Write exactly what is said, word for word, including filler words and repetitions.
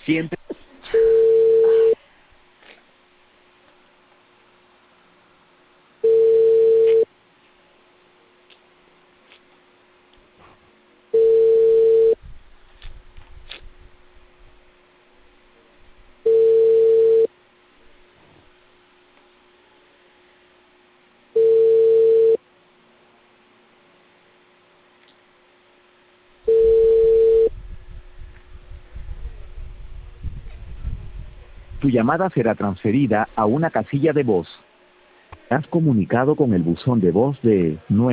Siempre. Tu llamada será transferida a una casilla de voz. Has comunicado con el buzón de voz de nueve.